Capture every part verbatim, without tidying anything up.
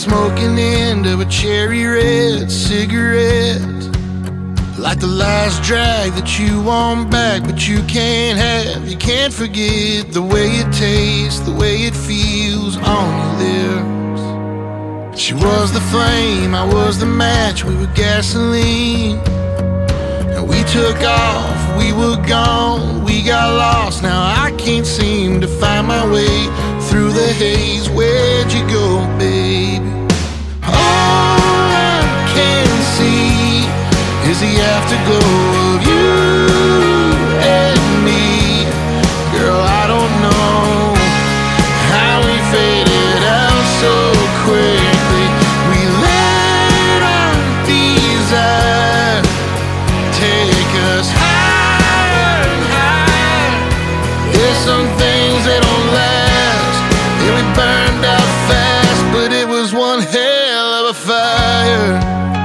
smoking end of a cherry red cigarette, like the last drag that you want back but you can't have. You can't forget the way it tastes, the way it feels on your lips. She was the flame, I was the match, we were gasoline. And we took off, we were gone, we got lost. Now I can't seem to find my way through the haze. Where'd you go, baby? All I can see is the afterglow of you and me. Girl, I don't know how we faded out so quickly. We let our desire take us higher and higher. There's some things that don't last, and we burned out fast, but it was one hell of a fire.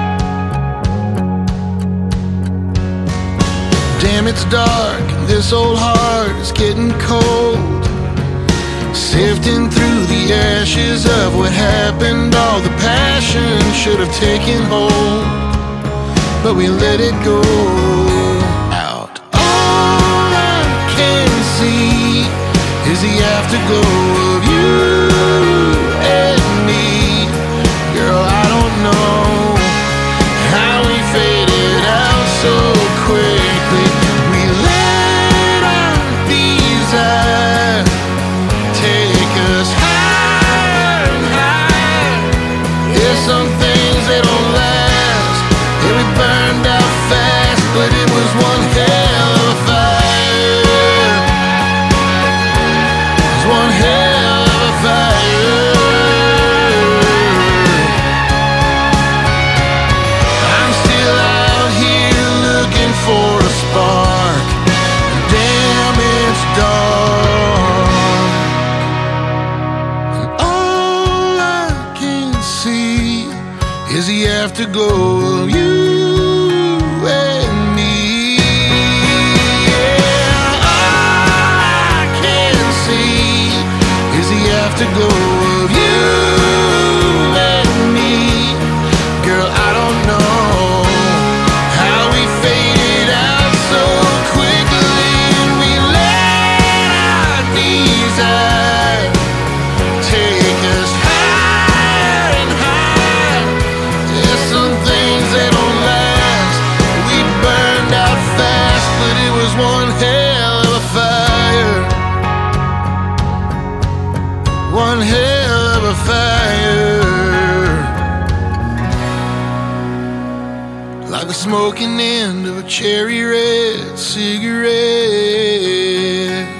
Damn, it's dark, and this old heart is getting cold, sifting through the ashes of what happened. All the passion should have taken hold, but we let it go out. All I can see is the afterglow of you and me. Girl, I don't know how we faded out so quickly. We let our desire take us higher and higher. There's some things that don't last, and we burned out fast, but it was one hell of a fire. It was one hell of a fire. I'm still out here looking for a spark. Damn, it's dark, and all I can see is the afterglow of you and me. Yeah, all I can see is the afterglow of you and me. Girl, I don't know how we faded out so quickly, and we let our desire take us higher and higher. There's some things that don't last, we burned out fast, but it was one hell of a fire. One hell of a fire, like the smoking end of a cherry red cigarette.